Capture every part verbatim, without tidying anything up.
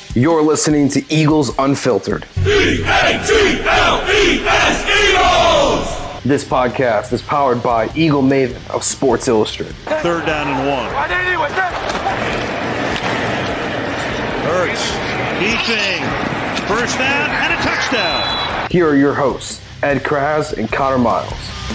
You're listening to Eagles Unfiltered. E A G L E S, Eagles! This podcast is powered by Eagle Maven of Sports Illustrated. Third down and one. Hurts, keeping, first down and a touchdown. Here are your hosts, Ed Kraz and Connor Miles.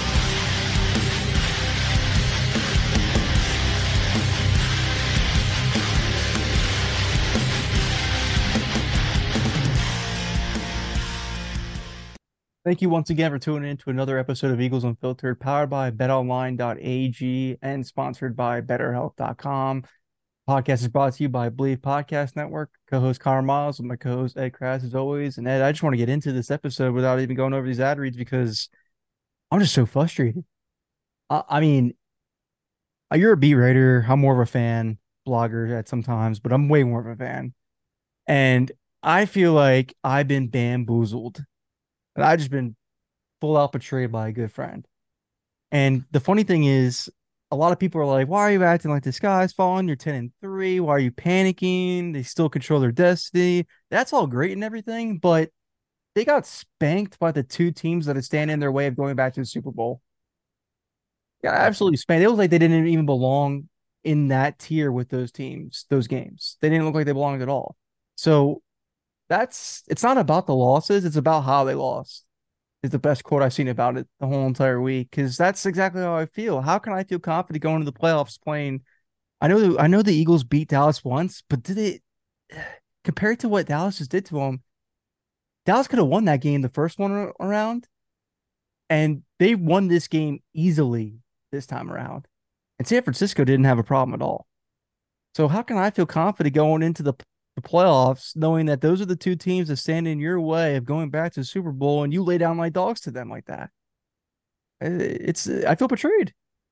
Thank you once again for tuning in to another episode of Eagles Unfiltered, powered by bet online dot a g and sponsored by better health dot com. Podcast is brought to you by Believe Podcast Network. Co-host Connor Miles with my co-host Ed Kraz as always. And Ed, I just want to get into this episode without even going over these ad reads because I'm just so frustrated. I, I mean, you're a beat writer. I'm more of a fan, blogger at sometimes, but I'm way more of a fan. And I feel like I've been bamboozled. And I've just been full out betrayed by a good friend. And the funny thing is, a lot of people are like, why are you acting like the sky's falling? You're ten and three. Why are you panicking? They still control their destiny. That's all great and everything, but they got spanked by the two teams that are standing in their way of going back to the Super Bowl. Yeah, absolutely spanked. It was like they didn't even belong in that tier with those teams, those games. They didn't look like they belonged at all. So that's it's not about the losses, it's about how they lost. Is the best quote I've seen about it the whole entire week, because that's exactly how I feel. How can I feel confident going into the playoffs playing? I know the, I know the Eagles beat Dallas once, but did it compared to what Dallas just did to them? Dallas could have won that game the first one around, and they won this game easily this time around. And San Francisco didn't have a problem at all. So how can I feel confident going into the the playoffs, knowing that those are the two teams that stand in your way of going back to the Super Bowl, and you lay down my dogs to them like that? It's I feel betrayed.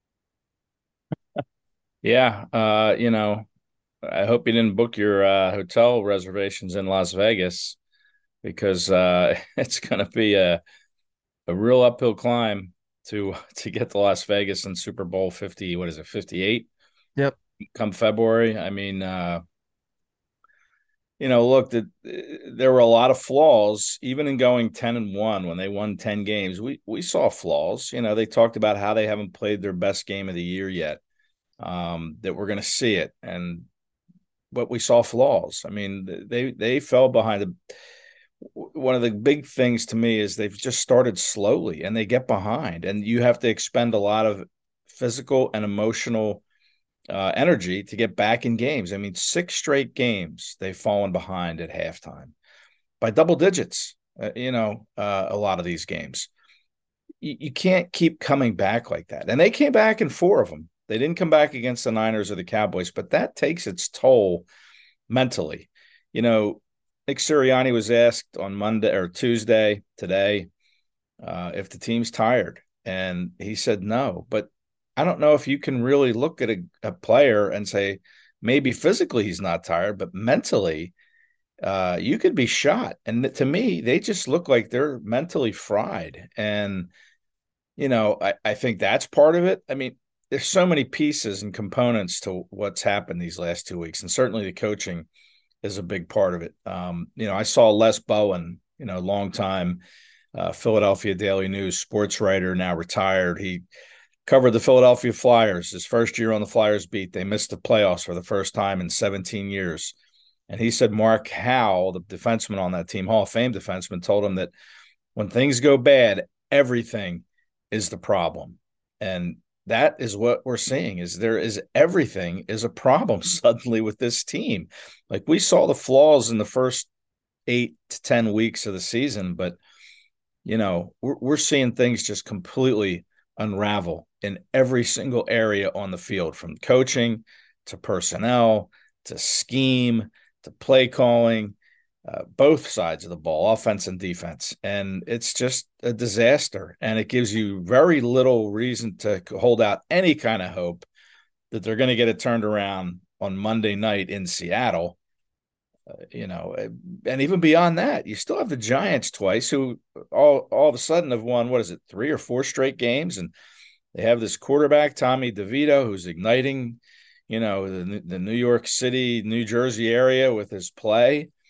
Yeah, uh, you know, I hope you didn't book your uh, hotel reservations in Las Vegas, because uh, it's going to be a a real uphill climb to to get to Las Vegas in Super Bowl fifty. What is it, fifty-eight? Yep. Come February. I mean, uh, you know, look, the, there were a lot of flaws, even in going ten and one when they won ten games. We we saw flaws. You know, they talked about how they haven't played their best game of the year yet, um, that we're going to see it. And but we saw flaws. I mean, they they fell behind. The, one of the big things to me is they've just started slowly and they get behind. And you have to expend a lot of physical and emotional Uh, energy to get back in games. I mean, six straight games they've fallen behind at halftime by double digits. Uh, you know, uh, a lot of these games, you, you can't keep coming back like that. And they came back in four of them. They didn't come back against the Niners or the Cowboys, but that takes its toll mentally. You know, Nick Sirianni was asked on Monday or Tuesday today uh, if the team's tired, and he said no. But I don't know if you can really look at a, a player and say maybe physically he's not tired, but mentally uh, you could be shot. And to me, they just look like they're mentally fried. And, you know, I, I think that's part of it. I mean, there's so many pieces and components to what's happened these last two weeks. And certainly the coaching is a big part of it. Um, you know, I saw Les Bowen, you know, longtime uh, Philadelphia Daily News sports writer, now retired. He covered the Philadelphia Flyers. His first year on the Flyers beat, they missed the playoffs for the first time in seventeen years. And he said Mark Howell, the defenseman on that team, Hall of Fame defenseman, told him that when things go bad, everything is the problem. And that is what we're seeing, is there is everything is a problem suddenly with this team. Like, we saw the flaws in the first eight to ten weeks of the season, but, you know, we're, we're seeing things just completely unravel in every single area on the field, from coaching to personnel to scheme to play calling, uh, both sides of the ball, offense and defense. And it's just a disaster. And it gives you very little reason to hold out any kind of hope that they're going to get it turned around on Monday night in Seattle. Uh, you know, and even beyond that, you still have the Giants twice, who all all of a sudden have won, what is it, three or four straight games. And they have this quarterback, Tommy DeVito, who's igniting, you know, the, the New York City, New Jersey area with his play.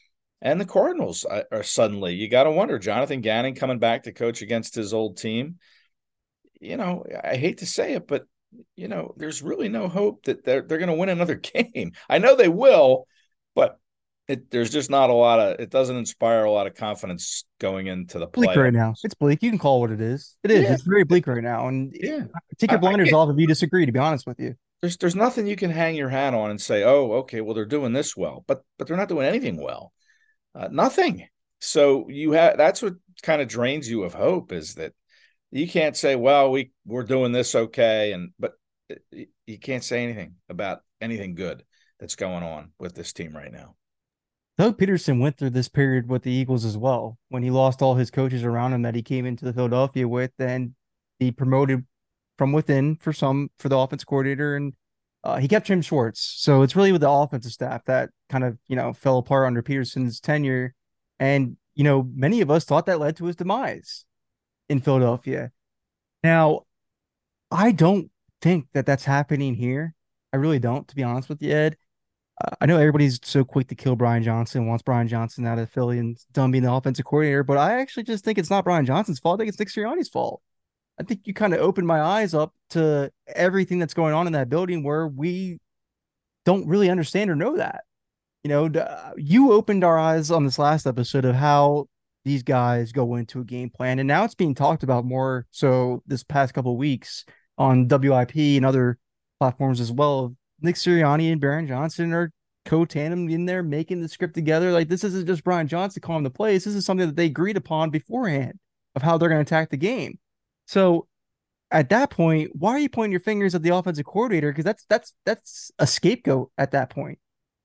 And the Cardinals are, are suddenly, you got to wonder, Jonathan Gannon coming back to coach against his old team. You know, I hate to say it, but, you know, there's really no hope that they're, they're going to win another game. I know they will, but it, there's just not a lot of, it doesn't inspire a lot of confidence going into the Bleak playoffs. right now. It's bleak. You can call it what it is. It is. Yeah. It's very bleak right now. And Yeah. take your I- I blinders get- off if you disagree, to be honest with you. There's there's nothing you can hang your hat on and say, oh, okay, well, they're doing this well, but but they're not doing anything well. Uh, nothing. So you have that's what kind of drains you of hope, is that you can't say, well, we we're doing this okay, and but you can't say anything about anything good that's going on with this team right now. Doug Peterson went through this period with the Eagles as well, when he lost all his coaches around him that he came into the Philadelphia with, and he promoted from within for some for the offense coordinator, and uh, he kept Jim Schwartz. So it's really with the offensive staff that kind of, you know, fell apart under Peterson's tenure. And, you know, many of us thought that led to his demise in Philadelphia. Now, I don't think that that's happening here. I really don't, to be honest with you, Ed. Uh, I know everybody's so quick to kill Brian Johnson, wants Brian Johnson out of Philly and done being the offensive coordinator, but I actually just think it's not Brian Johnson's fault. I think it's Nick Sirianni's fault. I think you kind of opened my eyes up to everything that's going on in that building where we don't really understand or know that. You know, uh, you opened our eyes on this last episode of how these guys go into a game plan, and now it's being talked about more so this past couple of weeks on W I P and other platforms as well. Nick Sirianni and Brian Johnson are co-tandem in there making the script together. Like, this isn't just Brian Johnson calling the plays. This is something that they agreed upon beforehand of how they're going to attack the game. So at that point, why are you pointing your fingers at the offensive coordinator? Because that's that's that's a scapegoat at that point.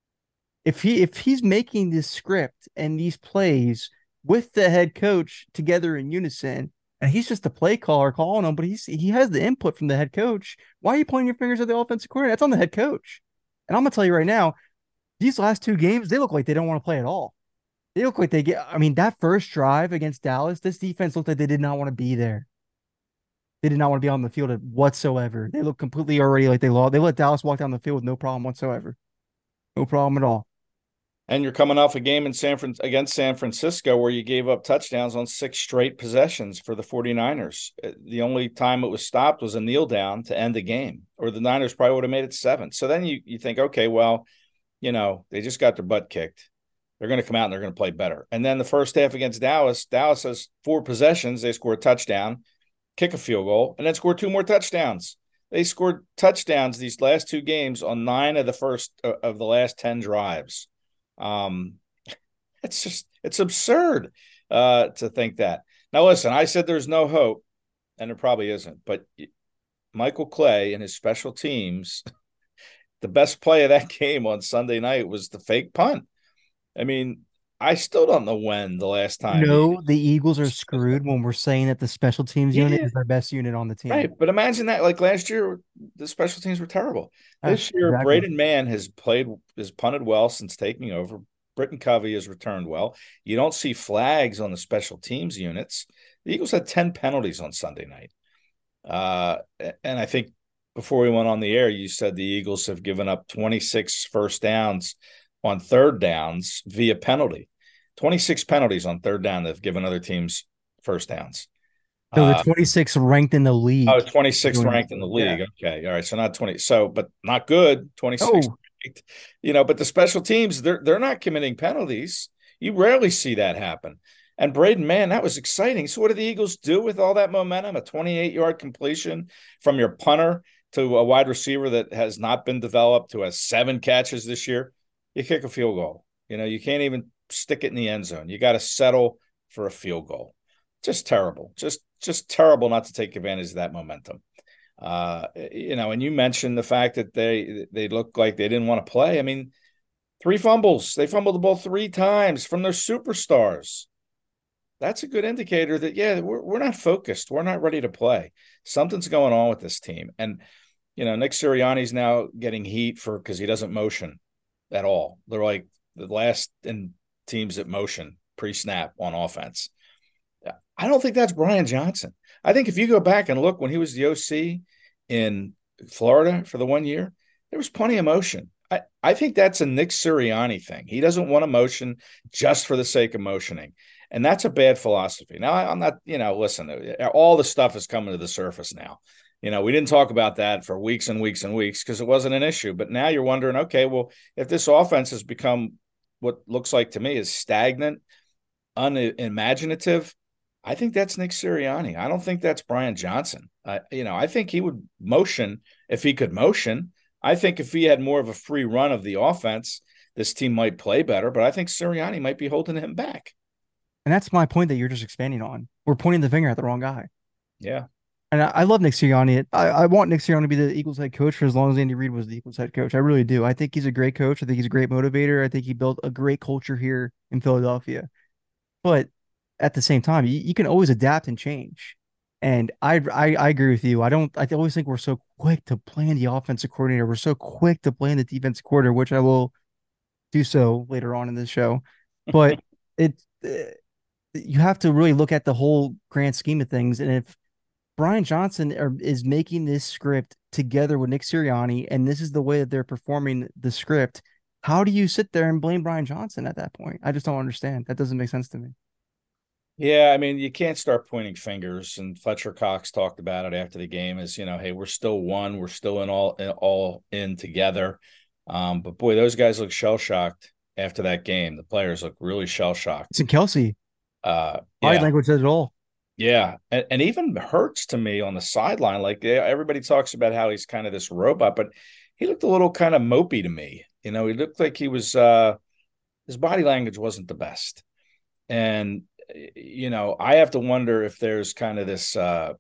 If he if he's making this script and these plays with the head coach together in unison, and he's just a play caller calling them, but he's he has the input from the head coach, why are you pointing your fingers at the offensive coordinator? That's on the head coach. And I'm gonna tell you right now, these last two games, they look like they don't want to play at all. They look like they get, I mean, that first drive against Dallas, this defense looked like they did not want to be there. They did not want to be on the field whatsoever. They look completely already like they lost. They let Dallas walk down the field with no problem whatsoever. No problem at all. And you're coming off a game in San Fran against San Francisco where you gave up touchdowns on six straight possessions for the 49ers. The only time it was stopped was a kneel down to end the game, or the Niners probably would have made it seven. So then you, you think, okay, well, you know, they just got their butt kicked. They're going to come out and they're going to play better. And then the first half against Dallas, Dallas has four possessions. They score a touchdown, kick a field goal, and then score two more touchdowns. They scored touchdowns these last two games on nine of the first uh, of the last ten drives. Um, it's just, it's absurd uh, to think that. Now, listen, I said there's no hope, and there probably isn't, but Michael Clay and his special teams, the best play of that game on Sunday night was the fake punt. I mean, I still don't know when the last time. No, the Eagles are screwed when we're saying that the special teams Yeah. unit is their best unit on the team. Right, but imagine that. Like last year, the special teams were terrible. This year, Exactly. Braden Mann has played, has punted well since taking over. Britton Covey has returned well. You don't see flags on the special teams units. The Eagles had ten penalties on Sunday night. Uh, and I think before we went on the air, you said the Eagles have given up twenty-six first downs on third downs via penalty. twenty-six penalties on third down that have given other teams first downs. So Uh, the twenty-sixth ranked in the league. Oh, twenty-sixth Doing- ranked in the league. Yeah. Okay. All right. So not twenty. So, but not good. twenty-sixth Oh. ranked. You know, but the special teams, they're they're not committing penalties. You rarely see that happen. And Braden, man, that was exciting. So what did the Eagles do with all that momentum? A twenty-eight yard completion from your punter to a wide receiver that has not been developed, who has seven catches this year. You kick a field goal. You know, you can't even stick it in the end zone. You got to settle for a field goal. Just terrible. Just just terrible not to take advantage of that momentum. Uh, you know, and you mentioned the fact that they they look like they didn't want to play. I mean, three fumbles. They fumbled the ball three times from their superstars. That's a good indicator that, yeah, we're we're not focused. We're not ready to play. Something's going on with this team. And, you know, Nick Sirianni's now getting heat for because he doesn't motion at all. They're like the last in teams that motion pre-snap on offense. I don't think that's Brian Johnson. I think if you go back and look when he was the O C in Florida for the one year, there was plenty of motion. I, I think that's a Nick Sirianni thing. He doesn't want to motion just for the sake of motioning. And that's a bad philosophy. Now, I, I'm not, you know, listen, all the stuff is coming to the surface now. You know, we didn't talk about that for weeks and weeks and weeks because it wasn't an issue. But now you're wondering, okay, well, if this offense has become what looks like to me is stagnant, unimaginative, I think that's Nick Sirianni. I don't think that's Brian Johnson. Uh, you know, I think he would motion if he could motion. I think if he had more of a free run of the offense, this team might play better. But I think Sirianni might be holding him back. And that's my point that you're just expanding on. We're pointing the finger at the wrong guy. Yeah. And I, I love Nick Sirianni. I, I want Nick Sirianni to be the Eagles head coach for as long as Andy Reid was the Eagles head coach. I really do. I think he's a great coach. I think he's a great motivator. I think he built a great culture here in Philadelphia. But at the same time, you, you can always adapt and change. And I, I I agree with you. I don't. I always think we're so quick to blame the offensive coordinator. We're so quick to blame the defensive coordinator, which I will do so later on in this show. But it, uh, you have to really look at the whole grand scheme of things. And if Brian Johnson are, is making this script together with Nick Sirianni, and this is the way that they're performing the script, how do you sit there and blame Brian Johnson at that point? I just don't understand. That doesn't make sense to me. Yeah, I mean, you can't start pointing fingers. And Fletcher Cox talked about it after the game is, you know, hey, we're still one. We're still in all, in, all in together. Um, but, boy, those guys look shell-shocked after that game. The players look really shell-shocked. It's in Kelsey. Uh, Body yeah. language says it all. Yeah, and, and even Hurts to me on the sideline. Like, everybody talks about how he's kind of this robot, but he looked a little kind of mopey to me. You know, he looked like he was uh, – his body language wasn't the best. And – you know, I have to wonder if there's kind of this, uh,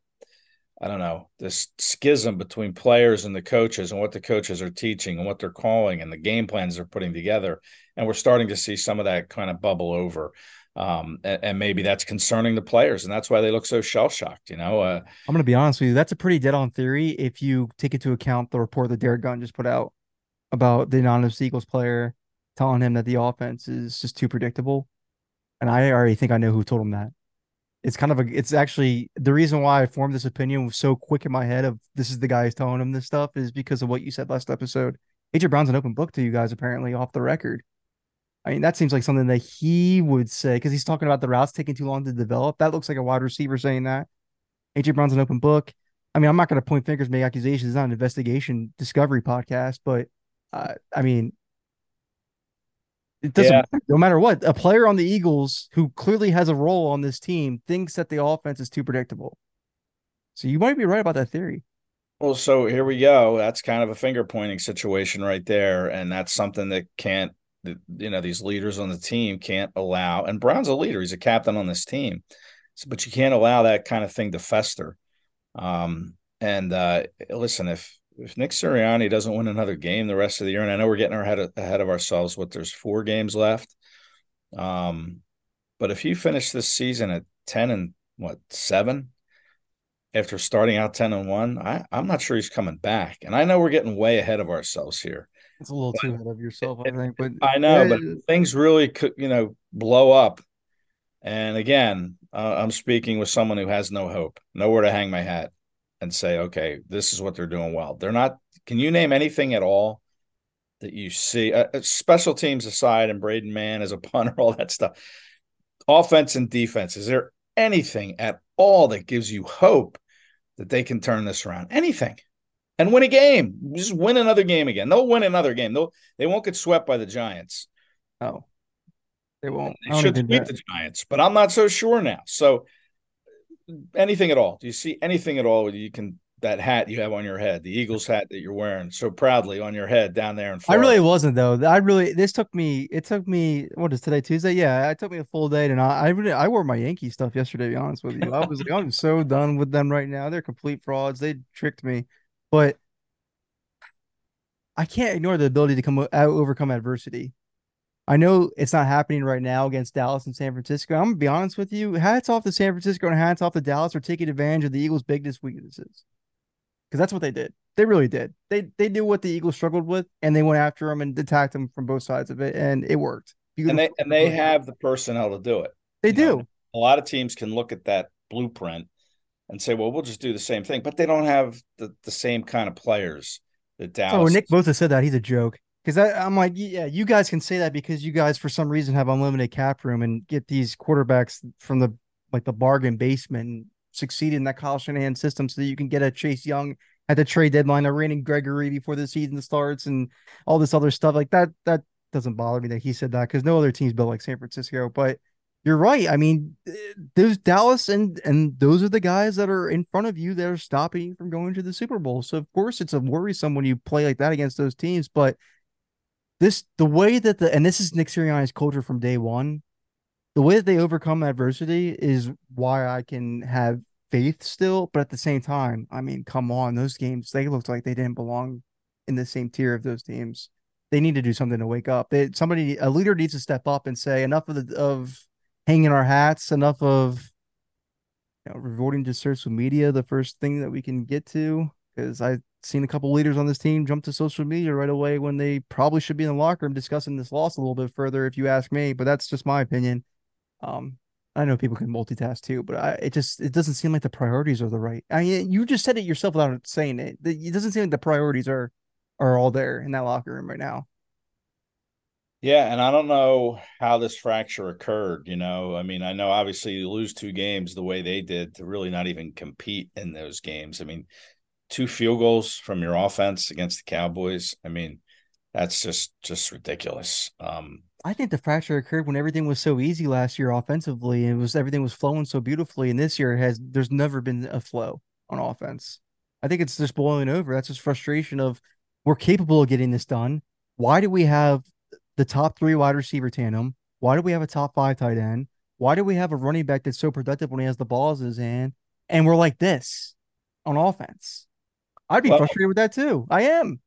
I don't know, this schism between players and the coaches and what the coaches are teaching and what they're calling and the game plans they're putting together. And we're starting to see some of that kind of bubble over. Um, and, and maybe that's concerning the players. And that's why they look so shell-shocked, you know. Uh, I'm going to be honest with you. That's a pretty dead-on theory if you take into account the report that Derek Gunn just put out about the anonymous Eagles player telling him that the offense is just too predictable. And I already think I know who told him that. It's kind of a, it's actually the reason why I formed this opinion was so quick in my head of this is the guy who's telling him this stuff is because of what you said last episode. A J Brown's an open book to you guys, apparently, off the record. I mean, that seems like something that he would say because he's talking about the routes taking too long to develop. That looks like a wide receiver saying that. A J Brown's an open book. I mean, I'm not going to point fingers, make accusations. It's not an investigation discovery podcast, but uh, I mean, it doesn't Yeah. matter. No matter what, a player on the Eagles who clearly has a role on this team thinks that the offense is too predictable. So you might be right about that theory. Well, so here we go. That's kind of a finger pointing situation right there. And that's something that can't, you know, these leaders on the team can't allow. And Brown's a leader. He's a captain on this team. So, but you can't allow that kind of thing to fester. Um, and uh, listen, if, If Nick Sirianni doesn't win another game the rest of the year, and I know we're getting ahead of, ahead of ourselves, what there's four games left. Um, but if you finish this season at ten and what seven after starting out ten and one, I, I'm not sure he's coming back. And I know we're getting way ahead of ourselves here. It's a little too ahead of yourself, I think. But I know, yeah, but things really could, you know, blow up. And again, uh, I'm speaking with someone who has no hope, nowhere to hang my hat. And say, okay, this is what they're doing well. They're not – can you name anything at all that you see uh, – special teams aside and Braden Mann as a punter, all that stuff, offense and defense, is there anything at all that gives you hope that they can turn this around? Anything. And win a game. Just win another game again. They'll win another game. They'll, they won't get swept by the Giants. Oh, they won't. They should beat the Giants, but I'm not so sure now. So – anything at all? Do you see anything at all you can that hat you have on your head, the Eagles hat that you're wearing so proudly on your head down there in Florida? I really wasn't though. I really this took me. It took me. What is today? Tuesday? Yeah, it took me a full day, and I I, really, I wore my Yankee stuff yesterday. To be honest with you, I was like, I'm so done with them right now. They're complete frauds. They tricked me, but I can't ignore the ability to come out overcome adversity. I know it's not happening right now against Dallas and San Francisco. I'm gonna be honest with you. Hats off to San Francisco and hats off to Dallas for taking advantage of the Eagles' biggest weaknesses. Because that's what they did. They really did. They they knew what the Eagles struggled with, and they went after them and attacked them from both sides of it, and it worked. Beautiful. And they and they have the personnel to do it. They you do. Know, a lot of teams can look at that blueprint and say, well, we'll just do the same thing. But they don't have the, the same kind of players that Dallas. Oh, Nick Bosa said that. He's a joke. Because I'm like, yeah, you guys can say that because you guys, for some reason, have unlimited cap room and get these quarterbacks from the like the bargain basement and succeed in that Kyle Shanahan system so that you can get a Chase Young at the trade deadline, a Randy Gregory before the season starts, and all this other stuff like that. That doesn't bother me that he said that because no other team's built like San Francisco. But you're right. I mean, those Dallas and and those are the guys that are in front of you that are stopping you from going to the Super Bowl. So of course it's a worrisome when you play like that against those teams. But this the way that the and this is Nick Sirianni's culture from day one. The way that they overcome adversity is why I can have faith still. But at the same time, I mean, come on, those games they looked like they didn't belong in the same tier of those teams. They need to do something to wake up. They, somebody, a leader needs to step up and say enough of the of hanging our hats, enough of you know, resorting to social media, the first thing that we can get to. Because I've seen a couple leaders on this team jump to social media right away when they probably should be in the locker room discussing this loss a little bit further, if you ask me. But that's just my opinion. Um, I know people can multitask too, but I, it just it doesn't seem like the priorities are the right. I mean, you just said it yourself without saying it. It doesn't seem like the priorities are are all there in that locker room right now. Yeah, and I don't know how this fracture occurred. You know, I mean, I know obviously you lose two games the way they did to really not even compete in those games. I mean, two field goals from your offense against the Cowboys. I mean, that's just just ridiculous. Um, I think the fracture occurred when everything was so easy last year offensively, and it was everything was flowing so beautifully. And this year has there's never been a flow on offense. I think it's just boiling over. That's just frustration of we're capable of getting this done. Why do we have the top three wide receiver tandem? Why do we have a top five tight end? Why do we have a running back that's so productive when he has the balls in his hand? And we're like this on offense. I'd be well, frustrated with that too. I am.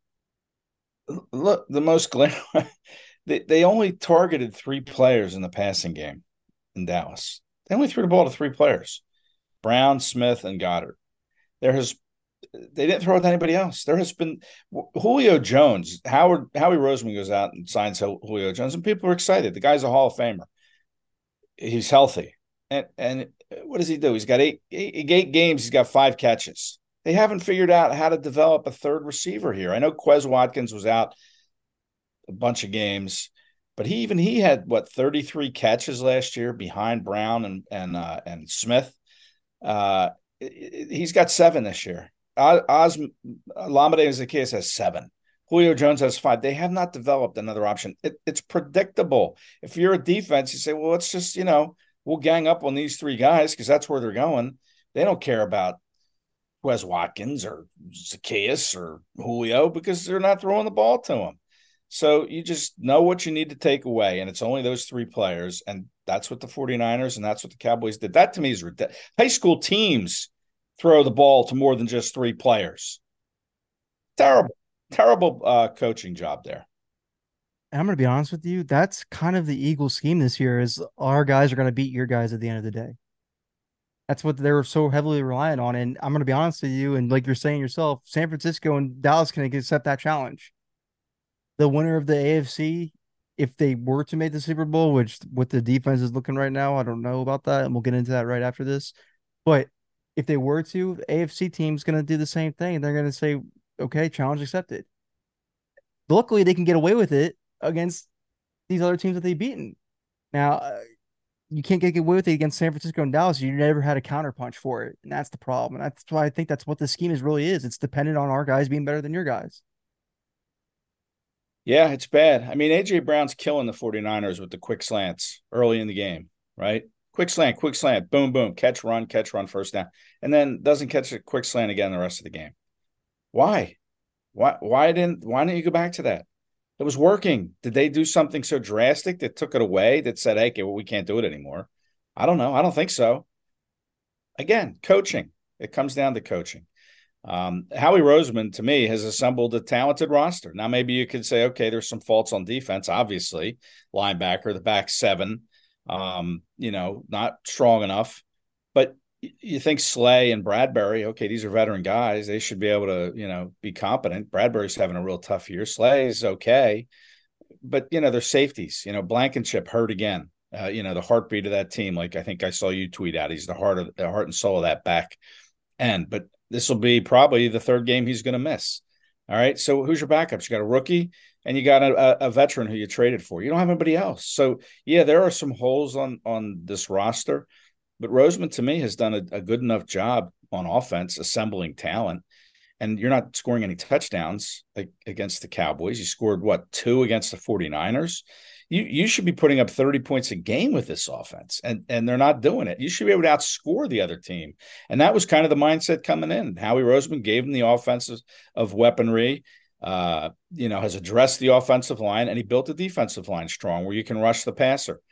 Look, the most glaring, they, they only targeted three players in the passing game in Dallas. They only threw the ball to three players, Brown, Smith, and Goddard. There has They didn't throw it to anybody else. There has been Julio Jones. Howard Howie Roseman goes out and signs Julio Jones, and people are excited. The guy's a Hall of Famer. He's healthy, and and what does he do? He's got eight eight, eight games. He's got five catches. They haven't figured out how to develop a third receiver here. I know Quez Watkins was out a bunch of games, but he even he had what thirty-three catches last year behind Brown and and uh, and Smith. Uh, he's got seven this year. Oz Lamade Zacchaeus has seven. Julio Jones has five. They have not developed another option. It, it's predictable. If you're a defense, you say, well, let's just, you know, we'll gang up on these three guys because that's where they're going. They don't care about Wes Watkins or Zacchaeus or Julio because they're not throwing the ball to them. So you just know what you need to take away, and it's only those three players, and that's what the 49ers and that's what the Cowboys did. That to me is ridiculous. High school teams throw the ball to more than just three players. Terrible, terrible uh, coaching job there. I'm going to be honest with you. That's kind of the Eagles scheme this year is our guys are going to beat your guys at the end of the day. That's what they were so heavily reliant on. And I'm going to be honest with you. And like you're saying yourself, San Francisco and Dallas can accept that challenge. The winner of the A F C, if they were to make the Super Bowl, which what the defense is looking right now, I don't know about that. And we'll get into that right after this. But if they were to, the A F C team's going to do the same thing. They're going to say, okay, challenge accepted. Luckily, they can get away with it against these other teams that they've beaten. Now, uh, you can't get away with it against San Francisco and Dallas. You never had a counterpunch for it, and that's the problem. And that's why I think that's what the scheme is really is. It's dependent on our guys being better than your guys. Yeah, it's bad. I mean, A J Brown's killing the 49ers with the quick slants early in the game, right? Quick slant, quick slant, boom, boom, catch, run, catch, run, first down, and then doesn't catch a quick slant again the rest of the game. Why? Why? Why didn't? Why didn't you go back to that? It was working. Did they do something so drastic that took it away that said, hey, okay, well, we can't do it anymore? I don't know. I don't think so. Again, coaching. It comes down to coaching. Um, Howie Roseman, to me, has assembled a talented roster. Now, maybe you could say, okay, there's some faults on defense, obviously. Linebacker, the back seven, um, you know, not strong enough. But you think Slay and Bradbury, okay, these are veteran guys. They should be able to, you know, be competent. Bradbury's having a real tough year. Slay is okay. But, you know, they're safeties. You know, Blankenship hurt again. Uh, you know, the heartbeat of that team, like I think I saw you tweet out, he's the heart of the heart and soul of that back end. But this will be probably the third game he's going to miss. All right. So who's your backups? You got a rookie. and you got a, a veteran who you traded for. You don't have anybody else. So, yeah, there are some holes on, on this roster, but Roseman, to me, has done a, a good enough job on offense, assembling talent. And you're not scoring any touchdowns like, against the Cowboys. You scored, what, two against the 49ers? You you should be putting up thirty points a game with this offense, and, and they're not doing it. You should be able to outscore the other team. And that was kind of the mindset coming in. Howie Roseman gave them the offenses of weaponry, uh, you know, has addressed the offensive line, and he built the defensive line strong where you can rush the passer.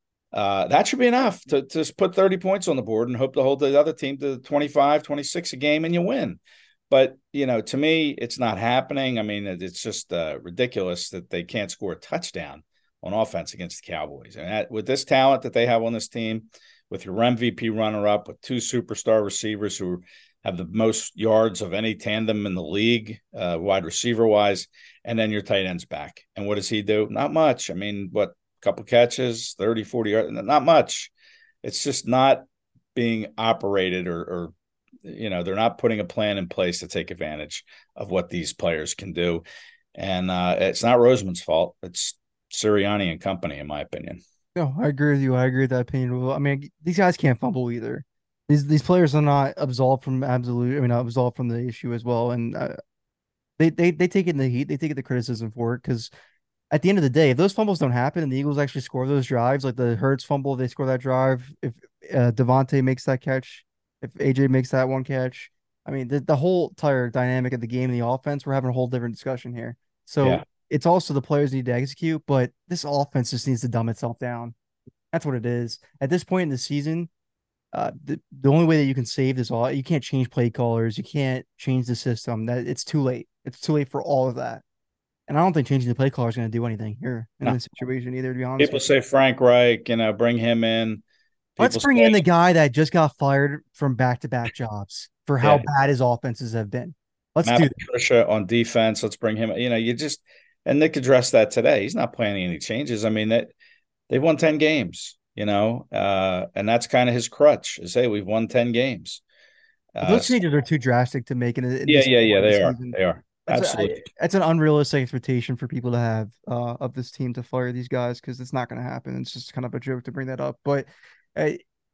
Uh, that should be enough to, to just put thirty points on the board and hope to hold the other team to twenty-five, twenty-six a game, and you win. But, you know, to me, it's not happening. I mean, it's just uh, ridiculous that they can't score a touchdown on offense against the Cowboys. And that, with this talent that they have on this team, with your M V P runner-up, with two superstar receivers who have the most yards of any tandem in the league, uh, wide receiver-wise, and then your tight end's back. And what does he do? Not much. I mean, what, a couple catches, thirty, forty yards? Not much. It's just not being operated or, or you know, they're not putting a plan in place to take advantage of what these players can do. And uh, it's not Roseman's fault. It's Sirianni and company, in my opinion. No, I agree with you. I agree with that opinion. Well, I mean, these guys can't fumble either. These these players are not absolved from absolute. I mean, not absolved from the issue as well. And uh, they they they take it in the heat. They take it the criticism for it because at the end of the day, if those fumbles don't happen and the Eagles actually score those drives, like the Hurts fumble, they score that drive. If uh, Devontae makes that catch, if A J makes that one catch, I mean, the, the whole entire dynamic of the game and the offense, we're having a whole different discussion here. So yeah. It's also the players need to execute, but this offense just needs to dumb itself down. That's what it is. At this point in the season, uh, the, the only way that you can save this all, you can't change play callers. You can't change the system. That it's too late. It's too late for all of that. And I don't think changing the play caller is going to do anything here in no. this situation either, to be honest. People say Frank Reich, you know, bring him in. People Let's bring say, in the guy that just got fired from back-to-back jobs for how yeah. bad his offenses have been. Let's Matt do Patricia on defense. Let's bring him. You know, you just and Nick addressed that today. He's not planning any changes. I mean, that they've won ten games. You know, uh, and that's kind of his crutch. Is hey, we've won ten games. Uh, those changes are too drastic to make. In, in yeah, yeah, yeah. They are. Season. They are. That's Absolutely. A, that's an unrealistic expectation for people to have uh, of this team to fire these guys because it's not going to happen. It's just kind of a joke to bring that up, but. Uh,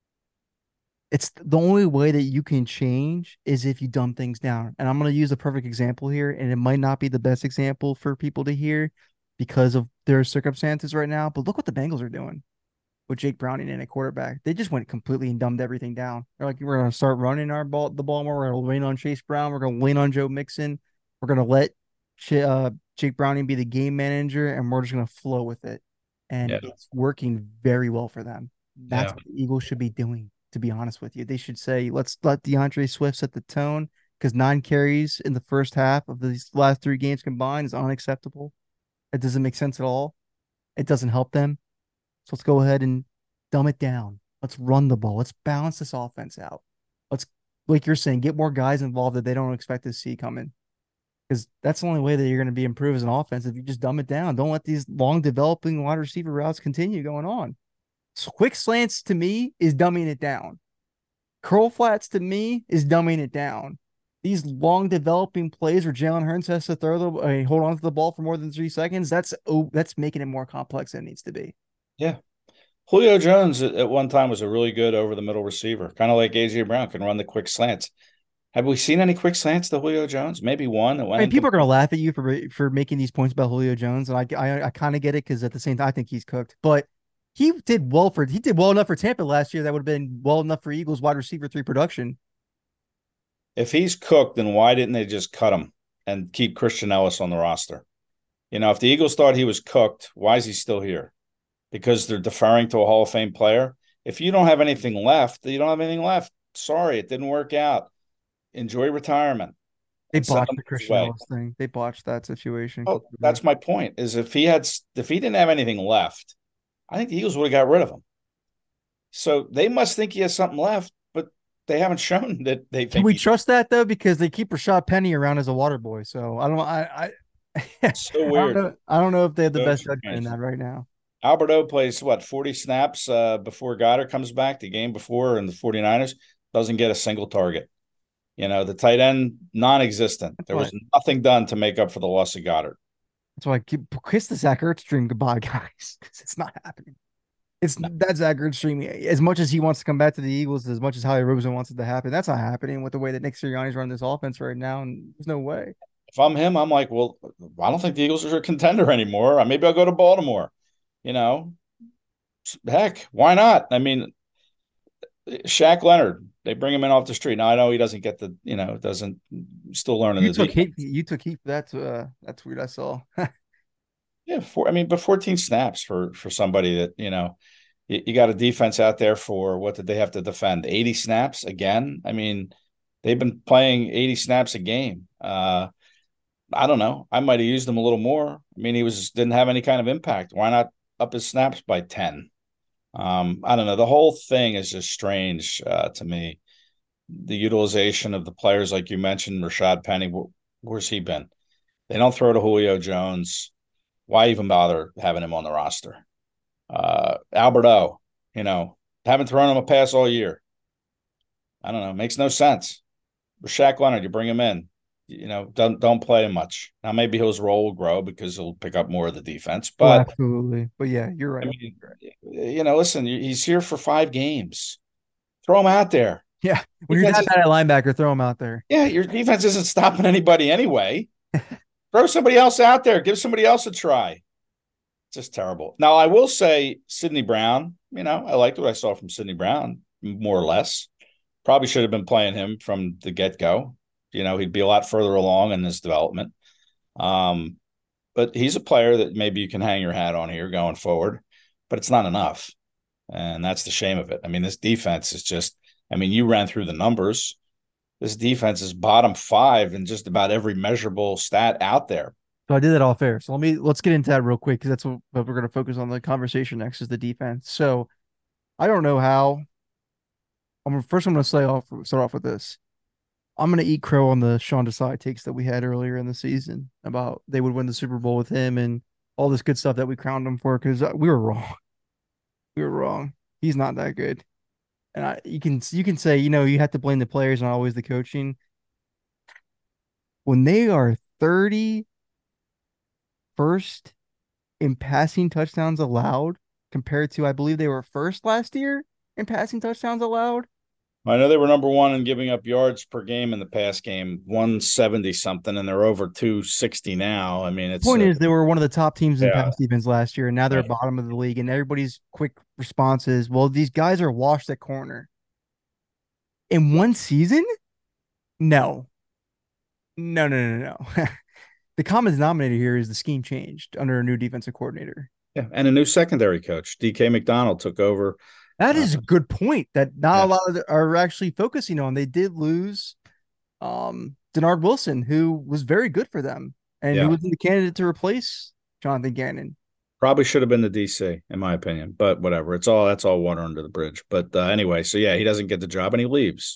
It's the only way that you can change is if you dumb things down. And I'm going to use a perfect example here, and it might not be the best example for people to hear because of their circumstances right now. But look what the Bengals are doing with Jake Browning in a quarterback. They just went completely and dumbed everything down. They're like, we're going to start running our ball, the ball more. We're going to lean on Chase Brown. We're going to lean on Joe Mixon. We're going to let uh, Jake Browning be the game manager, and we're just going to flow with it. And yeah. it's working very well for them. That's yeah. what the Eagles should be doing. To be honest with you, they should say, let's let DeAndre Swift set the tone because nine carries in the first half of these last three games combined is unacceptable. It doesn't make sense at all. It doesn't help them. So let's go ahead and dumb it down. Let's run the ball. Let's balance this offense out. Let's, like you're saying, get more guys involved that they don't expect to see coming because that's the only way that you're going to be improved as an offense if you just dumb it down. Don't let these long developing wide receiver routes continue going on. So quick slants to me is dumbing it down. Curl flats to me is dumbing it down. These long developing plays where Jalen Hurts has to throw the, I mean, hold on to the ball for more than three seconds. That's oh, that's making it more complex than it needs to be. Yeah, Julio Jones at one time was a really good over the middle receiver, kind of like A J Brown can run the quick slants. Have we seen any quick slants to Julio Jones? Maybe one. That went I mean, people are going to laugh at you for for making these points about Julio Jones, and I I, I kind of get it because at the same time I think he's cooked, but. He did well for he did well enough for Tampa last year. That would have been well enough for Eagles wide receiver three production. If he's cooked, then why didn't they just cut him and keep Christian Ellis on the roster? You know, if the Eagles thought he was cooked, why is he still here? Because they're deferring to a Hall of Fame player. If you don't have anything left, you don't have anything left. Sorry, it didn't work out. Enjoy retirement. They botched the Christian Ellis thing. They botched that situation. Oh, that's my point. Is if he had if he didn't have anything left. I think the Eagles would have got rid of him. So they must think he has something left, but they haven't shown that they think. Can we he... trust that though? Because they keep Rashad Penny around as a water boy. So I don't know. I, I so weird. I don't know, I don't know if they have the so best judgment in that right now. Alberto plays what forty snaps uh, before Goddard comes back. The game before and the 49ers doesn't get a single target. You know, the tight end non-existent. That's there was right. nothing done to make up for the loss of Goddard. That's why I keep kiss the Zach Ertz dream goodbye, guys. It's not happening. It's No. that Zach Ertz dream. As much as he wants to come back to the Eagles, as much as Howie Roseman wants it to happen, that's not happening with the way that Nick Sirianni's running this offense right now. And there's no way. If I'm him, I'm like, well, I don't think the Eagles are a contender anymore. Maybe I'll go to Baltimore. You know, heck, why not? I mean, Shaq Leonard, they bring him in off the street. Now I know he doesn't get the, you know, doesn't still learning. You the took heat. You took heat for that. Uh, that tweet I saw. Yeah, four, I mean, but fourteen snaps for for somebody that, you know, you, you got a defense out there for what did they have to defend? eighty snaps again. I mean, they've been playing eighty snaps a game. Uh, I don't know. I might have used him a little more. I mean, he was didn't have any kind of impact. Why not up his snaps by ten? Um, I don't know. The whole thing is just strange uh, to me. The utilization of the players, like you mentioned, Rashad Penny, wh- where's he been? They don't throw to Julio Jones. Why even bother having him on the roster? Uh, Albert O, you know, haven't thrown him a pass all year. I don't know. Makes no sense. Shaq Leonard, you bring him in, you know, don't don't play him much. Now maybe his role will grow because he'll pick up more of the defense. Oh, But absolutely. But yeah, you're right. I mean, you know, listen, he's here for five games. Throw him out there. Yeah, when you're that bad at linebacker, throw him out there. Yeah, your defense isn't stopping anybody anyway. Throw somebody else out there. Give somebody else a try. Just terrible. Now, I will say Sidney Brown, you know, I liked what I saw from Sidney Brown, more or less. Probably should have been playing him from the get-go. You know, he'd be a lot further along in his development. Um, but he's a player that maybe you can hang your hat on here going forward, but it's not enough. And that's the shame of it. I mean, this defense is just, I mean, you ran through the numbers. This defense is bottom five in just about every measurable stat out there. So I did that all fair. So let me let's get into that real quick because that's what, what we're going to focus on the conversation next is the defense. So I don't know how. I'm first. I'm going to say off start off with this. I'm going to eat crow on the Sean Desai takes that we had earlier in the season about they would win the Super Bowl with him and all this good stuff that we crowned him for because we were wrong. We were wrong. He's not that good. And I, you can you can say, you know, you have to blame the players and always the coaching. When they are thirty-first in passing touchdowns allowed compared to, I believe they were first last year in passing touchdowns allowed. I know they were number one in giving up yards per game in the pass game, one seventy something, and they're over two sixty now. I mean, it's the point uh, is they were one of the top teams in yeah. pass defense last year, and now they're Right. bottom of the league. And everybody's quick response is, "Well, these guys are washed at corner." In one season? No, no, no, no, no. The common denominator here is the scheme changed under a new defensive coordinator. Yeah, and a new secondary coach, D K McDonald, took over. That is a good point that not Yeah. a lot of the, are actually focusing on. They did lose um, Denard Wilson, who was very good for them, and Yeah. who was the candidate to replace Jonathan Gannon. Probably should have been the D C, in my opinion, but whatever. It's all that's all water under the bridge. But uh, anyway, so yeah, he doesn't get the job and he leaves.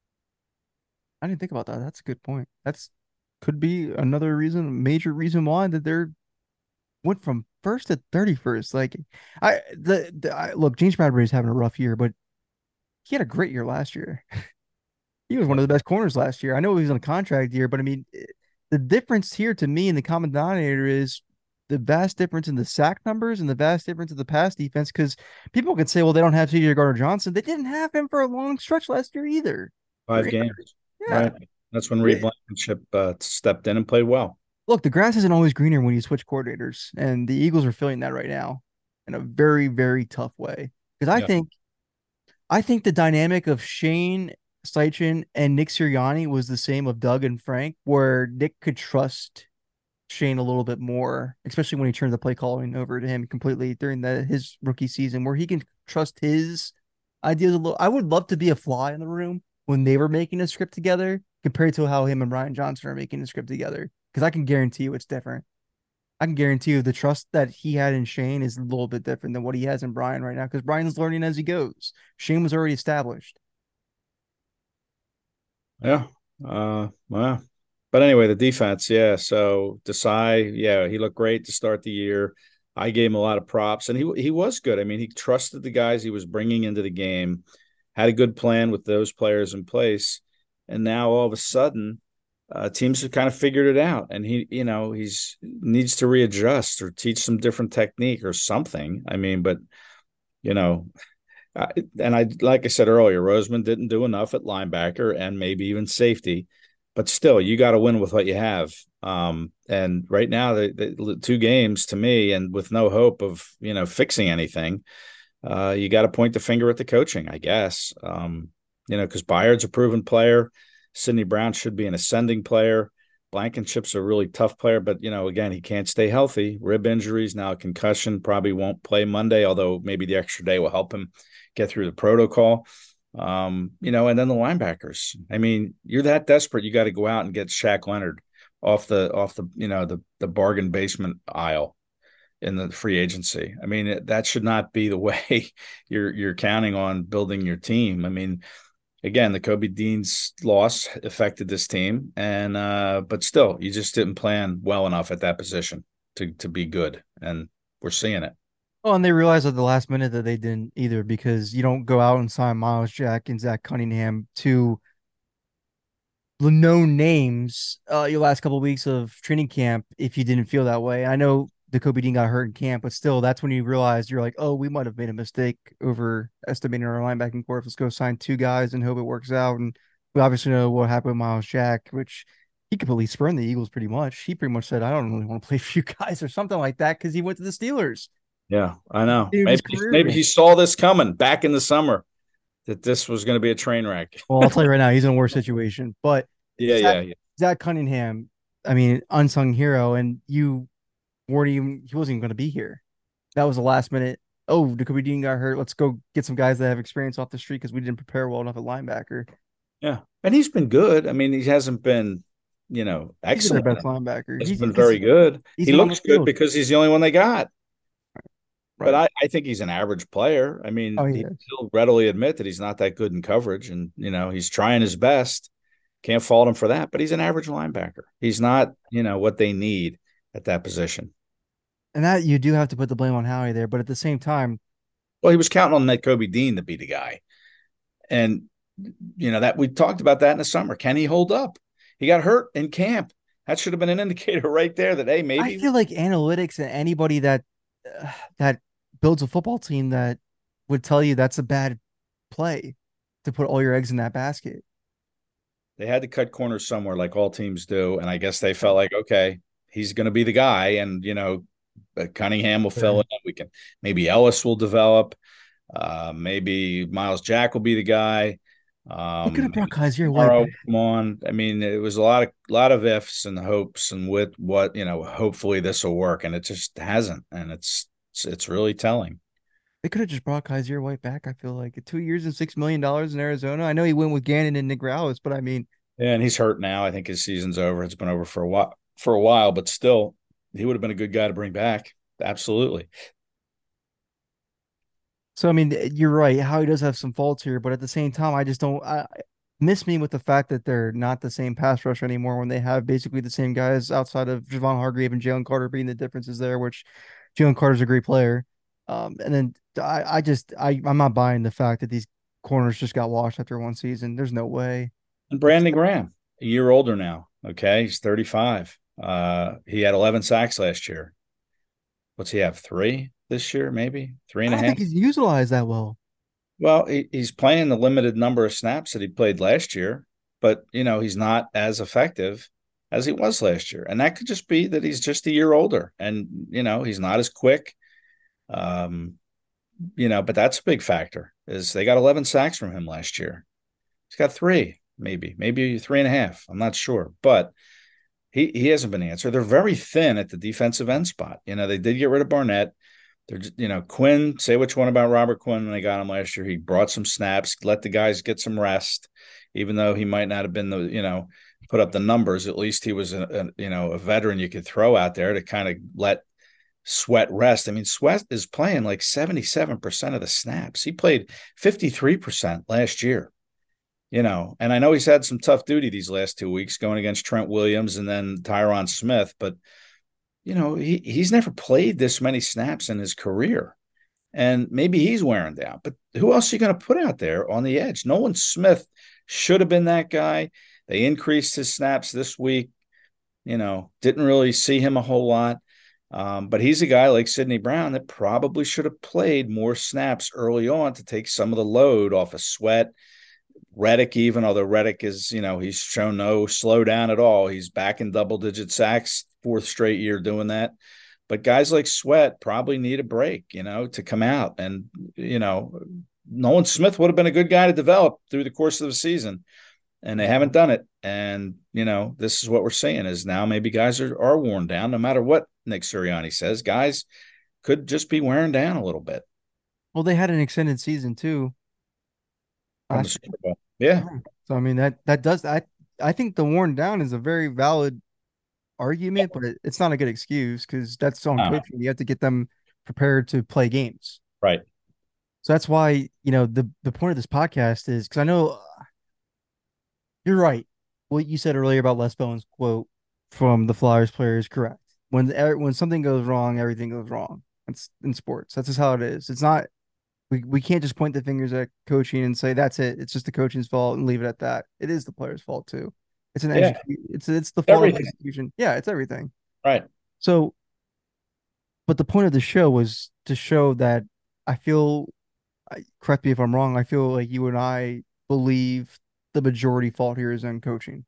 I didn't think about that. That's a good point. That's could be another reason, major reason why that they're went from first to thirty-first. Like I the, the I, look, James Bradbury's having a rough year, but he had a great year last year. He was one of the best corners last year. I know he was on a contract year, but I mean, the difference here to me in the common denominator is the vast difference in the sack numbers and the vast difference in the pass defense. Because people could say, well, they don't have C J Gardner Johnson. They didn't have him for a long stretch last year either. Five Right. games. Yeah. Right. That's when Reed Blankenship uh, stepped in and played well. Look, the grass isn't always greener when you switch coordinators, and the Eagles are feeling that right now in a very, very tough way. Because I Yeah. think, I think the dynamic of Shane Steichen and Nick Sirianni was the same of Doug and Frank, where Nick could trust Shane a little bit more, especially when he turned the play calling over to him completely during the his rookie season, where he can trust his ideas a little. I would love to be a fly in the room when they were making a script together compared to how him and Ryan Johnson are making a script together. Because I can guarantee you it's different. I can guarantee you the trust that he had in Shane is a little bit different than what he has in Brian right now, because Brian's learning as he goes. Shane was already established. Yeah. Uh, well, but anyway, the defense, yeah. So Desai, yeah, he looked great to start the year. I gave him a lot of props, and he he was good. I mean, he trusted the guys he was bringing into the game, had a good plan with those players in place, and now all of a sudden, uh, teams have kind of figured it out, and he, you know, he's needs to readjust or teach some different technique or something. I mean, but you know, I, and I, like I said earlier, Roseman didn't do enough at linebacker and maybe even safety, but still, you got to win with what you have. Um, and right now, the, the two games to me, and with no hope of you know fixing anything, uh, you got to point the finger at the coaching, I guess. Um, you know, because Byard's a proven player. Sidney Brown should be an ascending player. Blankenship's a really tough player, but, you know, again, he can't stay healthy. Rib injuries, now a concussion, probably won't play Monday, although maybe the extra day will help him get through the protocol. Um, you know, and then the linebackers. I mean, you're that desperate, you got to go out and get Shaq Leonard off the, off the, you know, the, the bargain basement aisle in the free agency. I mean, that should not be the way you're, you're counting on building your team. I mean, again, the Kobe Dean's loss affected this team, and uh, but still, you just didn't plan well enough at that position to to be good, and we're seeing it. Well, and they realized at the last minute that they didn't either, because you don't go out and sign Miles Jack and Zach Cunningham to the known names uh, your last couple of weeks of training camp if you didn't feel that way. I know the Kobe Dean got hurt in camp, but still, that's when you realize you're like, oh, we might have made a mistake over estimating our linebacking core. Let's go sign two guys and hope it works out. And we obviously know what happened with Miles Jack, which he completely spurned the Eagles pretty much. He pretty much said, I don't really want to play for you guys or something like that, because he went to the Steelers. Yeah, I know. Maybe, maybe he saw this coming back in the summer, that this was going to be a train wreck. Well, I'll tell you right now, he's in a worse situation. But yeah, Zach, yeah, yeah. Zach Cunningham, I mean, unsung hero, and you weren't even, he wasn't even going to be here. That was the last minute. Oh, Jacoby Dean got hurt. Let's go get some guys that have experience off the street because we didn't prepare well enough at linebacker. Yeah, and he's been good. I mean, he hasn't been, you know, excellent. He's their best linebacker. He's, he's been very good. He looks good because he's the only one they got. Right. But I, I think he's an average player. I mean, oh, he he'll readily admit that he's not that good in coverage, and you know he's trying his best. Can't fault him for that. But he's an average linebacker. He's not, you know, what they need at that position. And that you do have to put the blame on Howie there, but at the same time, well, he was counting on that Kobe Dean to be the guy, and you know that we talked about that in the summer. Can he hold up? He got hurt in camp. That should have been an indicator right there that hey, maybe. I feel like analytics and anybody that uh, that builds a football team that would tell you that's a bad play to put all your eggs in that basket. They had to cut corners somewhere, like all teams do, and I guess they felt like, okay, he's going to be the guy, and you know, Cunningham will fill in. We can maybe Ellis will develop, uh, maybe Miles Jack will be the guy. Um, Look at brought Kaiser White. Come on, I mean, it was a lot of lot of ifs and hopes, and with what you know, hopefully this will work, and it just hasn't, and it's it's, it's really telling. They could have just brought Kaiser White back. I feel like two years and six million dollars in Arizona. I know he went with Gannon and Nick Rallis, but I mean, yeah, and he's hurt now. I think his season's over. It's been over for a while, for a while, but still, he would have been a good guy to bring back. Absolutely. So I mean, you're right. Howie does have some faults here, but at the same time, I just don't I, miss me with the fact that they're not the same pass rush anymore when they have basically the same guys outside of Javon Hargrave and Jalen Carter being the differences there. Which Jalen Carter's a great player. Um, and then I, I just I I'm not buying the fact that these corners just got washed after one season. There's no way. And Brandon Graham, a year older now. Okay, he's thirty-five. Uh, he had eleven sacks last year. What's he have? Three this year, maybe three and a half. I don't think he's utilized that well. Well, he, he's playing the limited number of snaps that he played last year, but you know he's not as effective as he was last year, and that could just be that he's just a year older, and you know he's not as quick. Um, you know, but that's a big factor. Is they got eleven sacks from him last year. He's got three, maybe, maybe three and a half. I'm not sure, but he he hasn't been the answer. They're very thin at the defensive end spot. You know, they did get rid of Barnett. They're just, you know, Quinn. Say what you want about Robert Quinn when they got him last year. He brought some snaps, let the guys get some rest, even though he might not have been the you know put up the numbers. At least he was a, a you know a veteran you could throw out there to kind of let Sweat rest. I mean, Sweat is playing like seventy-seven percent of the snaps. He played fifty-three percent last year, you know, and I know he's had some tough duty these last two weeks going against Trent Williams and then Tyron Smith, but, you know, he, he's never played this many snaps in his career, and maybe he's wearing down, but who else are you going to put out there on the edge? Nolan Smith should have been that guy. They increased his snaps this week. You know, didn't really see him a whole lot. Um, but he's a guy like Sidney Brown that probably should have played more snaps early on to take some of the load off of Sweat. Reddick, even although Reddick is, you know, he's shown no slowdown at all. He's back in double digit sacks, fourth straight year doing that. But guys like Sweat probably need a break, you know, to come out. And, you know, Nolan Smith would have been a good guy to develop through the course of the season. And they haven't done it. And, you know, this is what we're seeing is now maybe guys are, are worn down, no matter what Nick Sirianni says. Guys could just be wearing down a little bit. Well, they had an extended season too. From the Super Bowl. Yeah. So I mean that that does I I think the worn down is a very valid argument, but it, it's not a good excuse because that's on Uh, coaching. You have to get them prepared to play games. right. So that's why, you know, the the point of this podcast is because I know uh, you're right. What you said earlier about Les Bones quote from the Flyers player is correct. When er, when something goes wrong, everything goes wrong. It's in sports. That's just how it is. It's not we, we can't just point the fingers at coaching and say that's it. It's just the coaching's fault and leave it at that. It is the player's fault too. It's an Yeah. execu- it's it's the fault of Everything. execution. Yeah, it's everything. Right. So, but the point of the show was to show that I feel, I- correct me if I'm wrong, I feel like you and I believe the majority fault here is in coaching.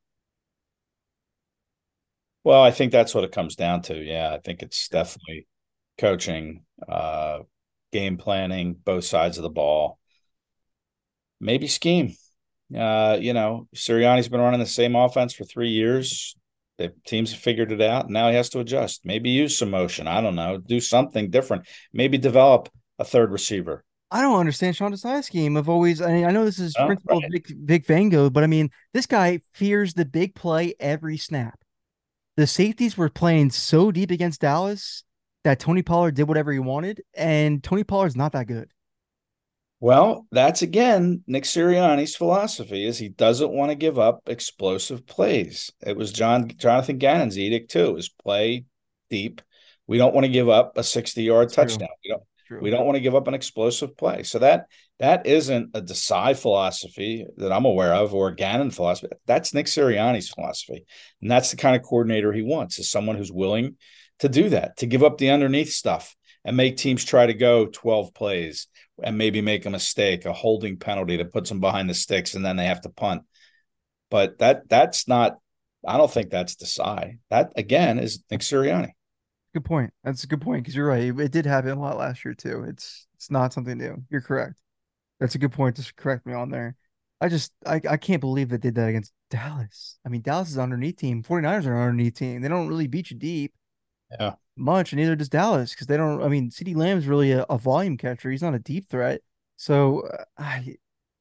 Well, I think that's what it comes down to. Yeah. I think it's definitely coaching, uh, game planning, both sides of the ball, maybe scheme. Uh, you know, Sirianni's been running the same offense for three years. The teams have figured it out. And now he has to adjust. Maybe use some motion. I don't know. Do something different. Maybe develop a third receiver. I don't understand Sean Desai's scheme. I've always, I mean, I know this is Oh, principle right. of Vic, Vic Vango, but I mean, this guy fears the big play every snap. The safeties were playing so deep against Dallas that Tony Pollard did whatever he wanted, and Tony Pollard's not that good. Well, that's again Nick Sirianni's philosophy is he doesn't want to give up explosive plays. It was John Jonathan Gannon's edict too, is play deep. We don't want to give up a sixty-yard touchdown. We don't True. we don't want to give up an explosive play. So that that isn't a Desai philosophy that I'm aware of or a Gannon philosophy. That's Nick Sirianni's philosophy. And that's the kind of coordinator he wants, is someone who's willing to do that, to give up the underneath stuff and make teams try to go twelve plays and maybe make a mistake, a holding penalty that puts them behind the sticks, and then they have to punt. But that that's not – I don't think that's Desai. That, again, is Nick Sirianni. Good point. That's a good point because you're right. It, it did happen a lot last year too. It's it's not something new. You're correct. That's a good point to correct me on there. I just I, I can't believe they did that against Dallas. I mean, Dallas is an underneath team. 49ers are an underneath team. They don't really beat you deep. Yeah. Much, and neither does Dallas because they don't. I mean, CeeDee Lamb's really a, a volume catcher. He's not a deep threat. So uh, I,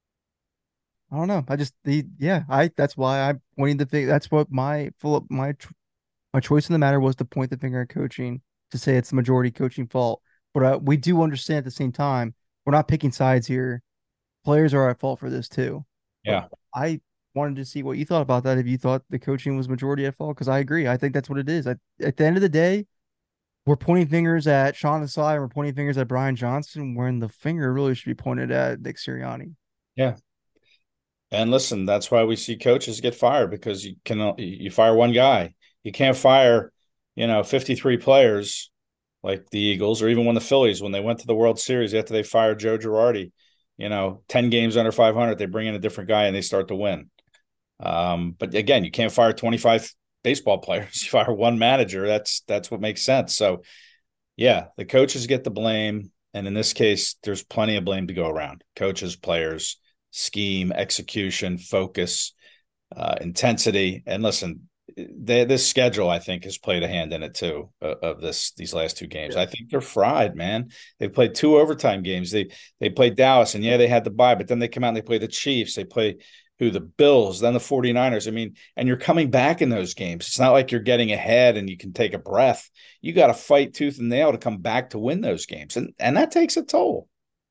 I don't know. I just the yeah. I that's why I pointed the thing. That's what my full my my choice in the matter was to point the finger at coaching to say it's the majority coaching fault. But uh, we do understand at the same time we're not picking sides here. Players are at fault for this too. Yeah. But I wanted to see what you thought about that. If you thought the coaching was majority at fault, because I agree. I think that's what it is. At, at the end of the day, we're pointing fingers at Sean Desai and we're pointing fingers at Brian Johnson, when the finger really should be pointed at Nick Sirianni. Yeah. And listen, that's why we see coaches get fired, because you can you fire one guy. You can't fire, you know, fifty-three players like the Eagles, or even when the Phillies, when they went to the World Series after they fired Joe Girardi, you know, ten games under five hundred, they bring in a different guy and they start to win. Um, but again, you can't fire twenty-five baseball players. You fire one manager. That's that's what makes sense. So, yeah, the coaches get the blame, and in this case, there's plenty of blame to go around. Coaches, players, scheme, execution, focus, uh, intensity, and listen, they, this schedule I think has played a hand in it too. Uh, of this these last two games, Yeah. I think they're fried, man. They played two overtime games. They they played Dallas, and yeah, they had the bye, but then they come out and they play the Chiefs. They play who the Bills, then the 49ers. I mean, and you're coming back in those games. It's not like you're getting ahead and you can take a breath. You got to fight tooth and nail to come back to win those games. And and that takes a toll.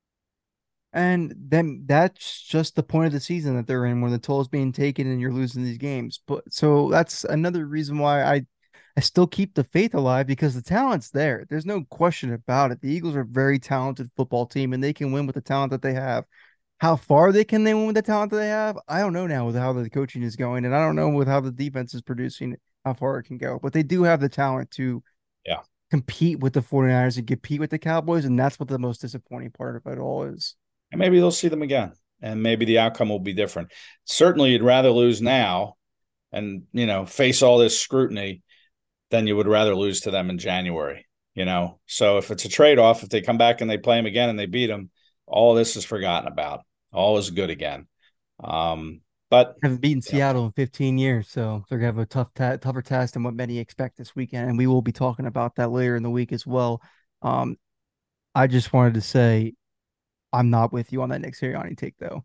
And then that's just the point of the season that they're in, when the toll is being taken and you're losing these games. But so that's another reason why I, I still keep the faith alive, because the talent's there. There's no question about it. The Eagles are a very talented football team, and they can win with the talent that they have. How far they can they win with the talent that they have? I don't know now with how the coaching is going, and I don't know with how the defense is producing how far it can go. But they do have the talent to Yeah. compete with the 49ers and compete with the Cowboys, and that's what the most disappointing part of it all is. And maybe they'll see them again, and maybe the outcome will be different. Certainly, you'd rather lose now and, you know, face all this scrutiny than you would rather lose to them in January, you know? So if it's a trade-off, if they come back and they play them again and they beat them, all this is forgotten about. All is good again. Um, but Haven't beaten you know, Seattle in fifteen years, so they're gonna have a tough, ta- tougher task than what many expect this weekend, and we will be talking about that later in the week as well. Um, I just wanted to say I'm not with you on that Nick Sirianni take, though.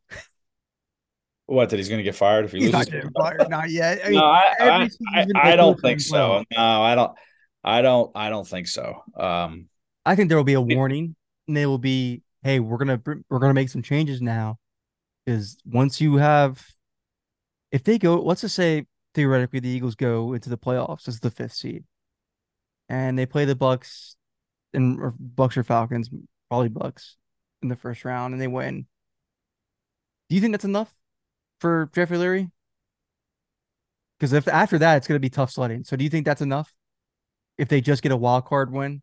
what, that he's going to get fired if he He's loses? not getting fired, not yet. I No, mean, I, every I, season I, he's been a I head don't coach think in the so. playoffs. No, I don't. I don't. I don't think so. Um, I think there will be a warning, and they will be, "Hey, we're gonna we're gonna make some changes now, because once you have, if they go, let's just say theoretically the Eagles go into the playoffs as the fifth seed, and they play the Bucks and or Bucks or Falcons, probably Bucks in the first round, and they win. Do you think that's enough for Jeffrey Lurie? Because if after that it's going to be tough sledding. So do you think that's enough if they just get a wild card win?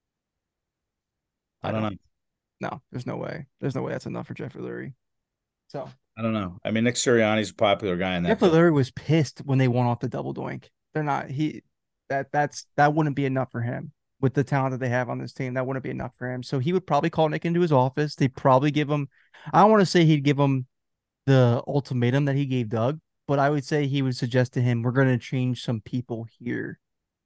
I don't know. No, there's no way. There's no way that's enough for Jeffrey Lurie. So I don't know. I mean, Nick Sirianni's a popular guy in that. Jeffrey Lurie was pissed when they won off the double doink. They're not he that that's that wouldn't be enough for him with the talent that they have on this team. That wouldn't be enough for him. So he would probably call Nick into his office. They probably give him. I don't want to say he'd give him the ultimatum that he gave Doug, but I would say he would suggest to him, "We're going to change some people here,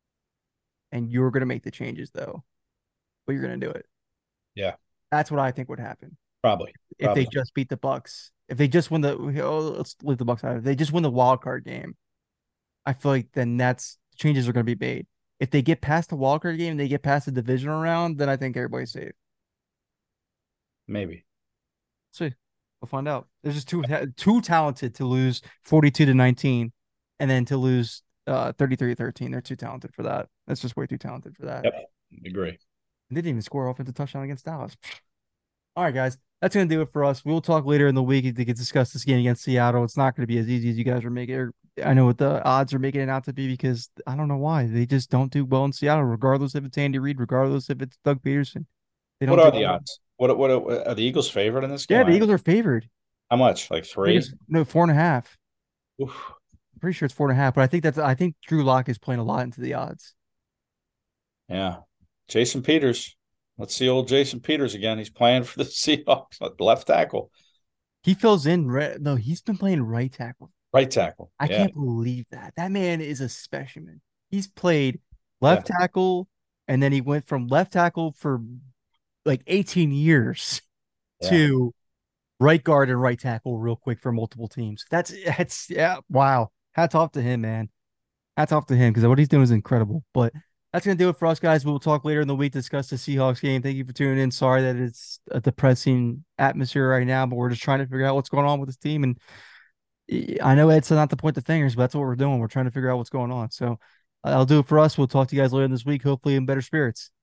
and you're going to make the changes though, but you're going to do it." Yeah, that's what I think would happen. probably. If probably. they just beat the Bucks, if they just win the, oh, let's leave the Bucks out. If they just win the wild card game, I feel like then that's changes are going to be made. If they get past the wild card game, they get past the divisional round, then I think everybody's safe. Maybe. See, we'll find out. They're just too too talented to lose forty-two to nineteen, and then to lose uh thirty-three to thirteen. They're too talented for that. That's just way too talented for that. Yep, agree. They didn't even score offensive touchdown against Dallas. All right, guys, that's going to do it for us. We'll talk later in the week to discuss this game against Seattle. It's not going to be as easy as you guys are making it. I know what the odds are making it out to be because I don't know why. They just don't do well in Seattle, regardless if it's Andy Reid, regardless if it's Doug Peterson. They don't What are do the well. odds? What, what what are the Eagles favored in this game? Yeah, the Eagles are favored. How much? Like three? No, four and a half. Oof. I'm pretty sure it's four and a half, but I think that's I think Drew Lock is playing a lot into the odds. Yeah. Jason Peters. Let's see old Jason Peters again. He's playing for the Seahawks, left tackle. He fills in. No, he's been playing right tackle. Right tackle. I yeah. can't believe that. That man is a specimen. He's played left yeah. tackle, and then he went from left tackle for like eighteen years yeah. to right guard and right tackle real quick for multiple teams. That's that's yeah, wow. Hats off to him, man. Hats off to him because what he's doing is incredible. But that's gonna do it for us, guys. We'll talk later in the week to discuss the Seahawks game. Thank you for tuning in. Sorry that it's a depressing atmosphere right now, but we're just trying to figure out what's going on with this team. And I know Ed's not to point the fingers, but that's what we're doing. We're trying to figure out what's going on. So I'll do it for us. We'll talk to you guys later this week, hopefully in better spirits.